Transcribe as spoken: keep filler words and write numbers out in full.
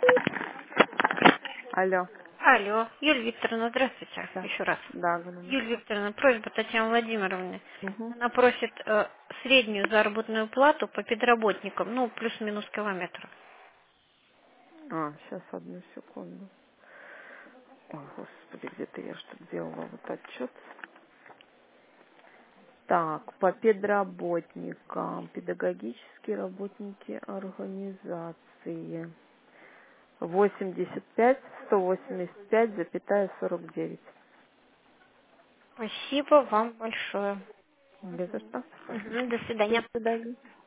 Алло. Алло, Юлия Викторовна, здравствуйте. Да. Еще раз. Да, говорю. Юлия Викторовна, просьба Татьяны Владимировны. Угу. Она просит э, среднюю заработную плату по педработникам, ну, плюс-минус километр. А, сейчас одну секунду. Ой, господи, где-то я что-то делала вот отчет. Так, по педработникам, педагогические работники организации. восемьдесят пять, сто восемьдесят пять, запятая сорок девять. Спасибо вам большое. Без за что. Мгм, до До свидания. свидания.